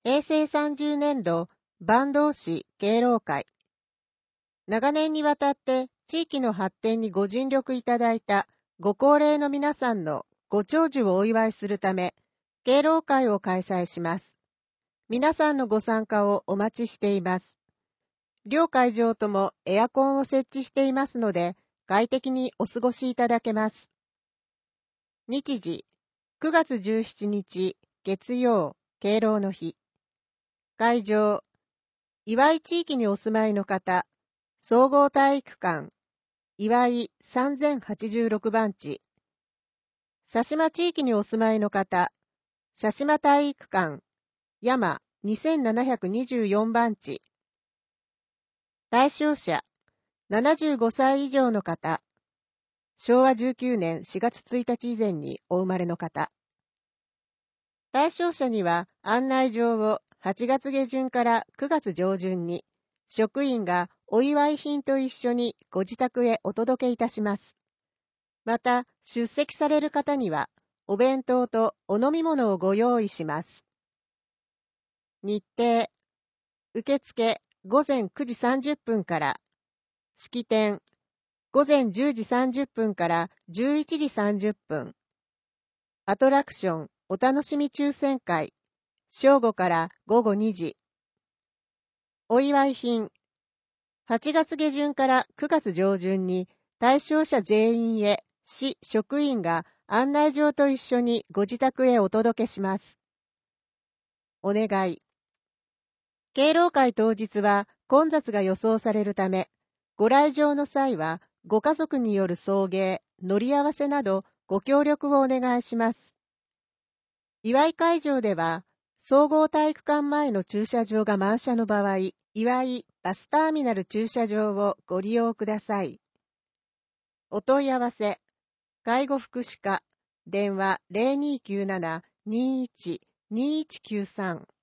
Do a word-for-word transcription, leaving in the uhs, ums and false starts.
へいせいさんじゅうねんど坂東市敬老会。長年にわたって地域の発展にご尽力いただいたご高齢の皆さんのご長寿をお祝いするため、敬老会を開催します。皆さんのご参加をお待ちしています。両会場ともエアコンを設置していますので、快適にお過ごしいただけます。日時、くがつじゅうしちにち月曜、敬老の日。会場、岩井地域にお住まいの方、総合体育館、岩井さんぜんはちじゅうろくばんち。佐島地域にお住まいの方、佐島体育館、山にせんななひゃくにじゅうよんばんち。対象者、ななじゅうごさい以上の方、しょうわじゅうきゅうねんしがつついたち以前にお生まれの方。対象者には案内状をはちがつげじゅんからくがつじょうじゅんに職員がお祝い品と一緒にご自宅へお届けいたします。また、出席される方にはお弁当とお飲み物をご用意します。日程、受付ごぜんくじさんじゅっぷんから、式典ごぜんじゅうじさんじゅっぷんからじゅういちじさんじゅっぷん、アトラクションお楽しみ抽選会正午からごごにじ。お祝い品、はちがつげじゅんからくがつじょうじゅんに対象者全員へ市職員が案内状と一緒にご自宅へお届けします。お願い。敬老会当日は混雑が予想されるため、ご来場の際はご家族による送迎、乗り合わせなどご協力をお願いします。祝い会場では、総合体育館前の駐車場が満車の場合、岩井バスターミナル駐車場をご利用ください。お問い合わせ、介護福祉課、電話 ゼロにーきゅうなな にーいち にーいちきゅうさん